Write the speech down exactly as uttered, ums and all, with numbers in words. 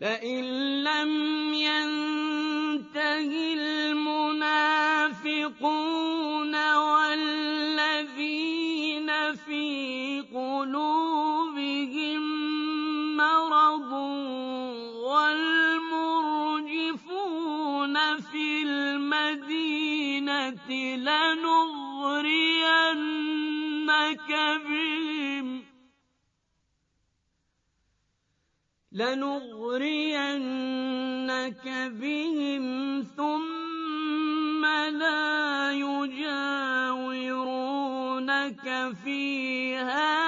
لئن لم ينته المنافقون والذين في قلوبهم مرض والمرجفون في المدينة لنغرينك بهم لنغرينك بهم ثم لا يجاورونك فيها